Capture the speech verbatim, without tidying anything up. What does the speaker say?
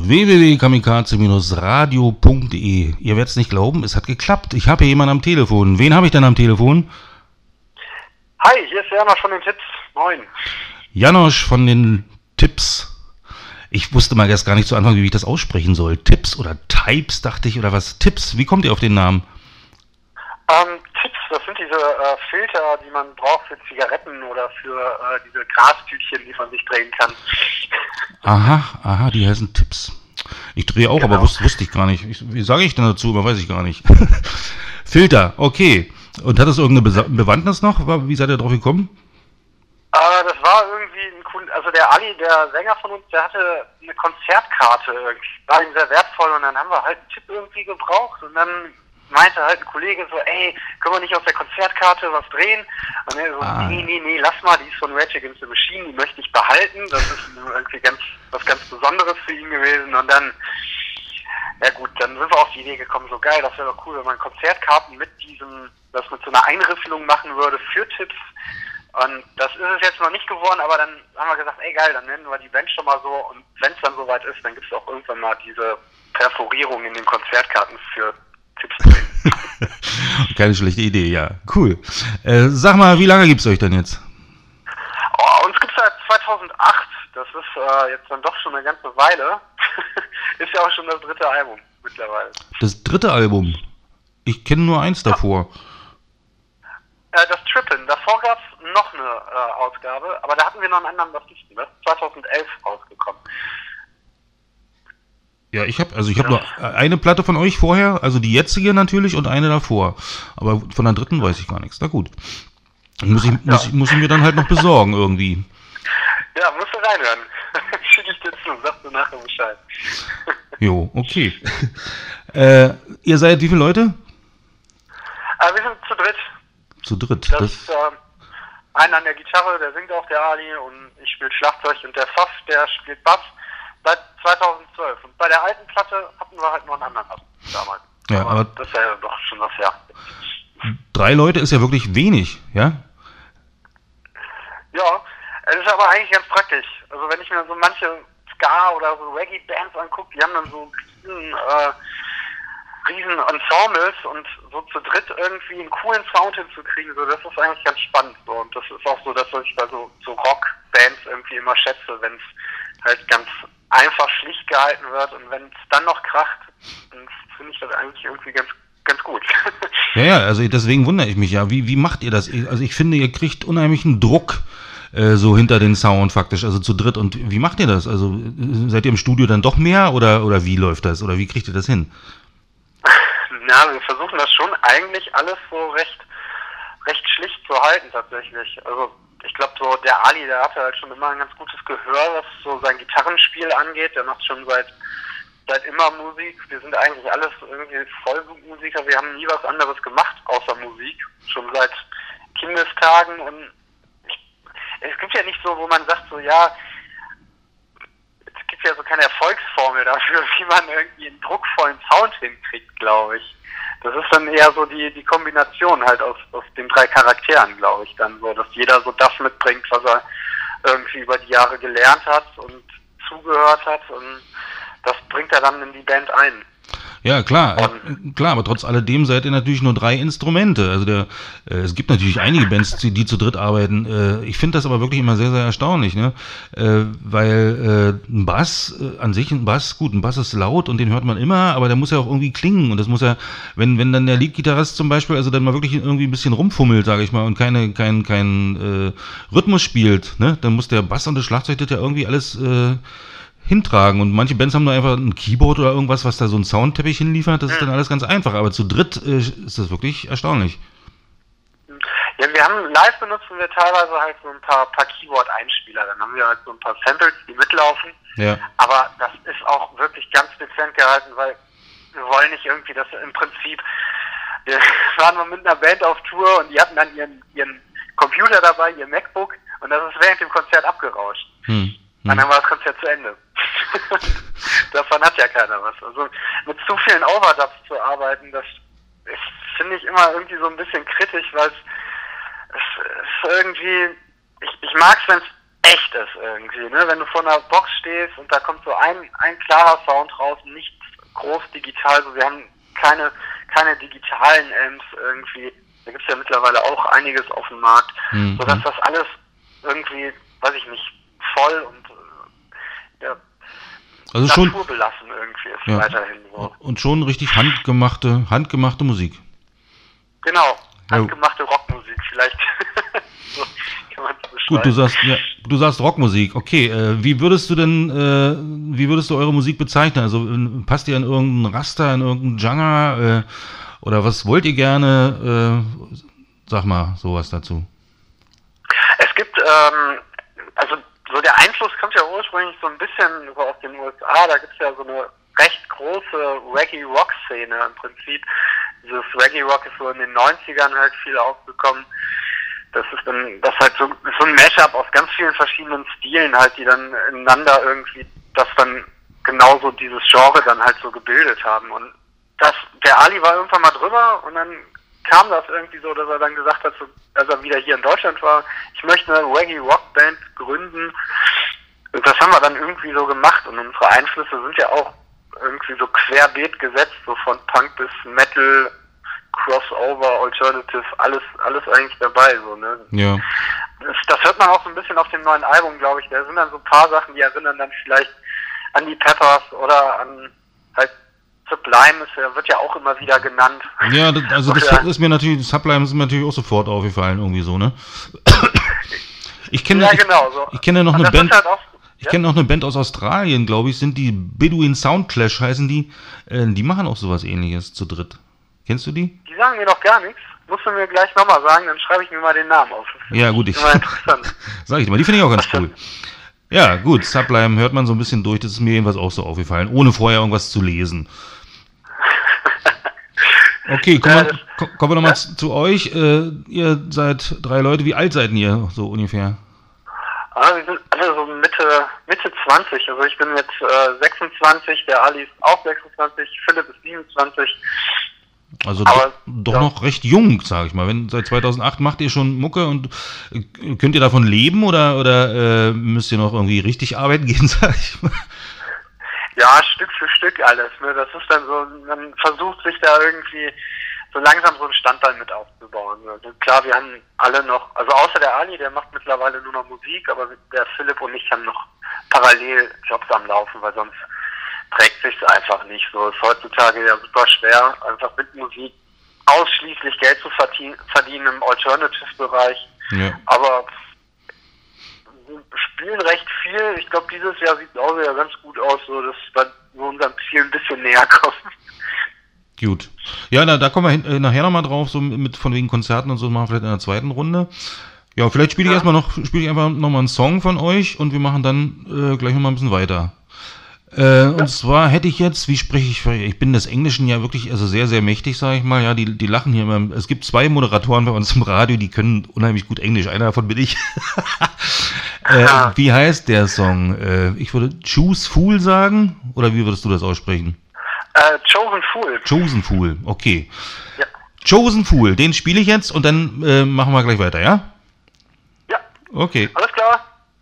w w w punkt kamikaze Bindestrich radio punkt de. Ihr werdet es nicht glauben, es hat geklappt. Ich habe hier jemanden am Telefon. Wen habe ich denn am Telefon? Hi, hier ist Janosch von den Tipps. Moin. Janosch von den Tipps. Ich wusste mal erst gar nicht zu Anfang, wie ich das aussprechen soll. Tipps oder Types, dachte ich, oder was? Tipps, wie kommt ihr auf den Namen? Ähm, Tipps, das sind diese äh, Filter, die man braucht für Zigaretten oder für äh, diese Grastütchen, die man sich drehen kann. Aha, aha, die heißen Tipps. Ich drehe auch, genau. Aber wusste, wusste ich gar nicht. Ich, wie sage ich denn dazu? Aber weiß ich gar nicht. Filter, okay. Und hat das irgendeine Be- Bewandtnis noch? Wie seid ihr drauf gekommen? Äh, das war irgendwie ein Kunde, also der Ali, der Sänger von uns, der hatte eine Konzertkarte irgendwie. War ihm sehr wertvoll und dann haben wir halt einen Tipp irgendwie gebraucht und dann meinte halt ein Kollege so, ey, können wir nicht aus der Konzertkarte was drehen? Und er so, ah. nee, nee, nee, lass mal, die ist von Rage Against the Machine, die möchte ich behalten. Das ist irgendwie ganz was ganz Besonderes für ihn gewesen. Und dann, ja gut, dann sind wir auf die Idee gekommen, so geil, das wäre doch cool, wenn man Konzertkarten mit diesem, das mit so einer Einriffelung machen würde für Tipps. Und das ist es jetzt noch nicht geworden, aber dann haben wir gesagt, ey geil, dann nennen wir die Band schon mal so. Und wenn es dann soweit ist, dann gibt es auch irgendwann mal diese Perforierung in den Konzertkarten für Tipps drin. Keine schlechte Idee, ja. Cool. Äh, sag mal, wie lange gibt's euch denn jetzt? Oh, uns gibt's seit zweitausendacht. Das ist äh, jetzt dann doch schon eine ganze Weile. Ist ja auch schon das dritte Album mittlerweile. Das dritte Album? Ich kenne nur eins davor. Ja. Äh, das Trippin. Davor gab's noch eine äh, Ausgabe, aber da hatten wir noch einen anderen Bassisten. Das ist zweitausendelf rausgekommen. Ja, ich habe also ich habe nur eine Platte von euch vorher, also die jetzige natürlich und eine davor. Aber von der dritten weiß ich gar nichts. Na gut. Dann muss ich, ja. muss ich, muss ich mir dann halt noch besorgen irgendwie. Ja, musst du reinhören. Schicke ich dir zu, sagst du nachher Bescheid. Jo, okay. äh, ihr seid wie viele Leute? Äh, wir sind zu dritt. Zu dritt? Das, das ist äh, einer an der Gitarre, der singt auch, der Ali, und ich spiele Schlagzeug und der Pfaff, der spielt Bass. Seit zweitausendzwölf. Und bei der alten Platte hatten wir halt noch einen anderen damals. Ja, aber, aber das ist ja doch schon was her. Drei Leute ist ja wirklich wenig, ja? Ja, es ist aber eigentlich ganz praktisch. Also wenn ich mir so manche Ska- oder so Reggae-Bands angucke, die haben dann so riesen, äh, riesen Ensembles und so zu dritt irgendwie einen coolen Sound hinzukriegen, so, das ist eigentlich ganz spannend. So. Und das ist auch so, dass ich bei so, so Rock-Bands irgendwie immer schätze, wenn es halt ganz einfach schlicht gehalten wird und wenn es dann noch kracht, dann finde ich das eigentlich irgendwie ganz ganz gut. Ja, ja, also deswegen wundere ich mich ja, wie wie macht ihr das? Also ich finde, ihr kriegt unheimlichen Druck äh, so hinter den Sound faktisch, also zu dritt. Und wie macht ihr das? Also seid ihr im Studio dann doch mehr oder oder wie läuft das? Oder wie kriegt ihr das hin? Na, wir versuchen das schon eigentlich alles so recht recht schlicht zu halten tatsächlich. Also ich glaube so, der Ali, der hatte halt schon immer ein ganz gutes Gehör, was so sein Gitarrenspiel angeht. Der macht schon seit seit immer Musik. Wir sind eigentlich alles irgendwie Vollblutmusiker. Wir haben nie was anderes gemacht außer Musik. Schon seit Kindestagen. Und ich, es gibt ja nicht so, wo man sagt so, ja, es gibt ja so keine Erfolgsformel dafür, wie man irgendwie einen druckvollen Sound hinkriegt, glaube ich. Das ist dann eher so die, die Kombination halt aus, aus den drei Charakteren, glaube ich, dann so, dass jeder so das mitbringt, was er irgendwie über die Jahre gelernt hat und zugehört hat, und das bringt er dann in die Band ein. Ja, klar, äh, klar, aber trotz alledem seid ihr natürlich nur drei Instrumente. Also der, äh, es gibt natürlich einige Bands, die, die zu dritt arbeiten. Äh, ich finde das aber wirklich immer sehr, sehr erstaunlich, ne? Äh, weil äh, ein Bass, äh, an sich ein Bass, gut, ein Bass ist laut und den hört man immer, aber der muss ja auch irgendwie klingen. Und das muss ja, wenn wenn dann der Leadgitarrist zum Beispiel, also dann mal wirklich irgendwie ein bisschen rumfummelt, sage ich mal, und keine kein kein äh, Rhythmus spielt, ne? Dann muss der Bass und das Schlagzeug das ja irgendwie alles äh, hintragen, und manche Bands haben nur einfach ein Keyboard oder irgendwas, was da so einen Soundteppich hinliefert, das ist dann alles ganz einfach, aber zu dritt äh, ist das wirklich erstaunlich. Ja, wir haben, live benutzen wir teilweise halt so ein paar, paar Keyboard-Einspieler, dann haben wir halt so ein paar Samples, die mitlaufen, ja. Aber das ist auch wirklich ganz dezent gehalten, weil wir wollen nicht irgendwie, dass im Prinzip, wir waren mal mit einer Band auf Tour und die hatten dann ihren, ihren Computer dabei, ihr MacBook, und das ist während dem Konzert abgerauscht. Hm. Und dann war das Konzert zu Ende. Davon hat ja keiner was. Also mit zu vielen Overdubs zu arbeiten, das ist, finde ich, immer irgendwie so ein bisschen kritisch, weil es, es ist irgendwie, ich, ich mag es, wenn es echt ist irgendwie, ne? Wenn du vor einer Box stehst und da kommt so ein, ein klarer Sound raus, nichts groß digital, so wir haben keine, keine digitalen Amps irgendwie, da gibt's ja mittlerweile auch einiges auf dem Markt, mhm. sodass das alles irgendwie, weiß ich nicht, voll und ja, also schon naturbelassen irgendwie ist ja. weiterhin so. Und schon richtig handgemachte, handgemachte Musik. Genau, handgemachte ja. Rockmusik vielleicht. So kann man es beschreiben. Gut, du sagst, ja, du sagst Rockmusik. Okay, äh, wie würdest du denn, äh, wie würdest du eure Musik bezeichnen? Also in, passt ihr in irgendein Raster, in irgendein Genre? Äh, oder was wollt ihr gerne? Äh, sag mal sowas dazu. Es gibt, ähm, also so der Einfluss kommt ja ursprünglich so ein bisschen so aus den U S A. Da gibt's ja so eine recht große Reggae-Rock-Szene im Prinzip. Dieses Reggae-Rock ist so in den neunzigern halt viel aufgekommen. Das ist dann, das halt so, so ein Mashup aus ganz vielen verschiedenen Stilen halt, die dann ineinander irgendwie, das dann genauso dieses Genre dann halt so gebildet haben. Und das, der Ali war irgendwann mal drüber und dann kam das irgendwie so, dass er dann gesagt hat, so, als er wieder hier in Deutschland war, ich möchte eine Reggae-Rock-Band gründen. Und das haben wir dann irgendwie so gemacht. Und unsere Einflüsse sind ja auch irgendwie so querbeet gesetzt, so von Punk bis Metal, Crossover, Alternative, alles, alles eigentlich dabei, so, ne? Ja. Das, das hört man auch so ein bisschen auf dem neuen Album, glaube ich. Da sind dann so ein paar Sachen, die erinnern dann vielleicht an die Peppers oder an halt Sublime, ist, wird ja auch immer wieder genannt. Ja, das, also das ja. ist mir natürlich, Sublime ist mir natürlich auch sofort aufgefallen, irgendwie so, ne? Ich kenne, ja, genau, so. ich, ich kenne noch eine Band, halt auch, ich kenne noch eine Band aus Australien, glaube ich, sind die Bedouin Soundclash, heißen die, äh, die machen auch sowas Ähnliches zu dritt. Kennst du die? Die sagen mir noch gar nichts. Musst du mir gleich nochmal sagen, dann schreibe ich mir mal den Namen auf. Ja, gut, ich. Immer interessant. Sag ich dir mal, die finde ich auch ganz cool. Ja, gut, Sublime hört man so ein bisschen durch, das ist mir jedenfalls auch so aufgefallen, ohne vorher irgendwas zu lesen. Okay, kommen wir, ja, kommen wir nochmal ja? zu, zu euch. Äh, ihr seid drei Leute, wie alt seid ihr so ungefähr? Ah, wir sind alle so Mitte, Mitte zwanzig, also ich bin jetzt äh, sechsundzwanzig, der Ali ist auch sechsundzwanzig, Philipp ist siebenundzwanzig. Also aber, doch ja. noch recht jung, sag ich mal. Wenn seit zweitausendacht macht ihr schon Mucke und äh, könnt ihr davon leben oder oder äh, müsst ihr noch irgendwie richtig arbeiten gehen, sag ich mal? Ja, Stück für Stück alles. Ne? Das ist dann so, man versucht sich da irgendwie so langsam so ein Standbein mit aufzubauen. Also klar, wir haben alle noch, also außer der Ali, der macht mittlerweile nur noch Musik, aber der Philipp und ich haben noch parallel Jobs am Laufen, weil sonst trägt sich's einfach nicht. So ist heutzutage ja super schwer, einfach mit Musik ausschließlich Geld zu verdienen, verdienen im Alternative-Bereich. Ja. Aber wir spielen recht viel. Ich glaube, dieses Jahr sieht es auch wieder ganz gut aus, so dass wir unserem Ziel ein bisschen näher kommen. Gut. Ja, da, da kommen wir hin, äh, nachher nochmal drauf, so mit von wegen Konzerten und so, machen wir vielleicht in der zweiten Runde. Ja, vielleicht spiele ich ja. erstmal noch, spiele ich einfach nochmal einen Song von euch und wir machen dann äh, gleich nochmal ein bisschen weiter. Äh, ja. Und zwar hätte ich jetzt, wie spreche ich, ich bin des Englischen ja wirklich, also sehr, sehr mächtig, sage ich mal, ja, die, die lachen hier immer, es gibt zwei Moderatoren bei uns im Radio, die können unheimlich gut Englisch, einer davon bin ich. äh, wie heißt der Song? Äh, ich würde Choose Fool sagen, oder wie würdest du das aussprechen? Uh, Chosen Fool. Chosen Fool, okay. Ja. Chosen Fool, den spiele ich jetzt und dann äh, machen wir gleich weiter, ja? Ja. Okay. Alles